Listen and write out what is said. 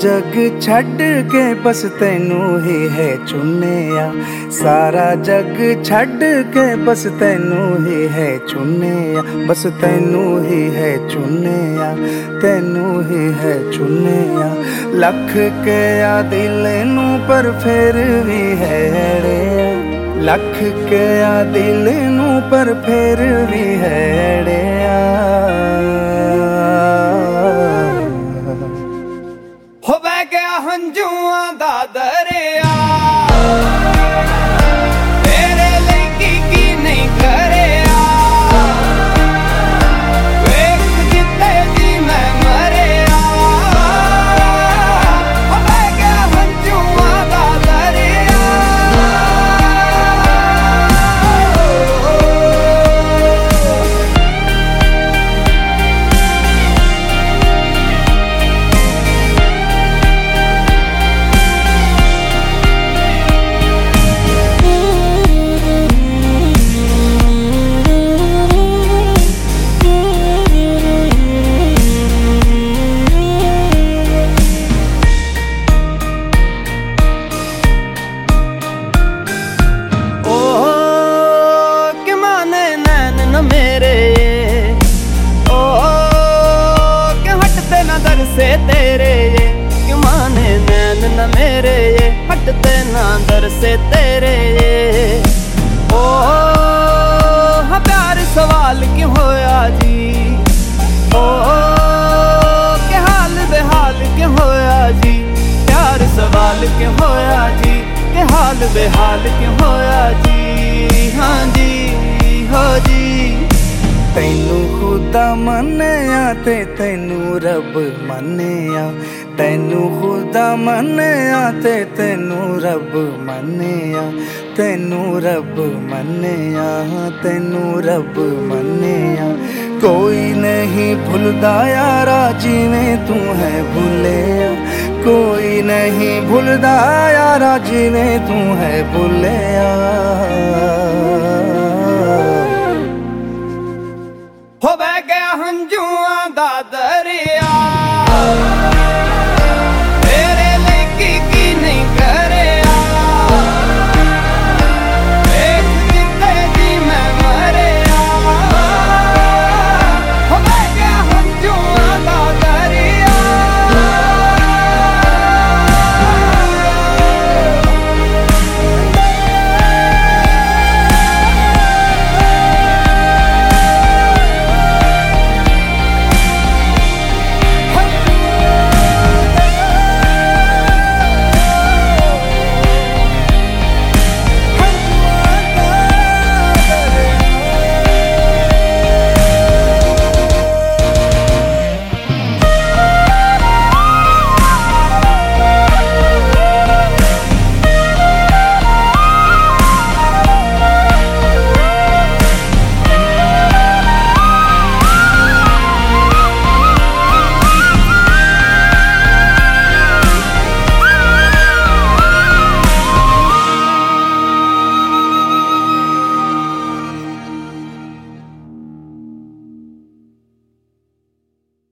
जग छड्ड के बस तैनू ही है चुनिया, सारा जग छड्ड के बस तैनू ही है चुनिया, बस तैनू ही है चुनिया, तैनू ही है चुनिया। लख के आ दिल नू पर फिर भी है अड़िया, लख के आ दिल नू पर फिर भी है अड़िया। हो बह गया हंजुआं दा दरिया, तेरे लिए की नहीं करिया, वेख जिते जी मैं मरिया। हो बह गया हंजुआं दा दरिया। मेरे ओ के हटते ना दर से तेरे ये, क्यों माने नैन न मेरे ये हटते ना दर से तेरे ये। ओ हाँ प्यार सवाल क्यों होया जी, ओ के हाल बेहाल क्यों होया जी, प्यार सवाल क्यों होया जी, के हाल बेहाल क्यों होया जी। हाँ जी हो जी। तैनू खुदा मन्निया ते तैनू रब मन्निया, तैनू खुदा मन्निया ते तैनू रब मन्निया, तैनू रब मन्निया, तैनू रब मन्निया। कोई नहीं भुलदा यारा जिवें तू है भुलिया, कोई नहीं भुलदा यारा जिवें तू है भुलिया।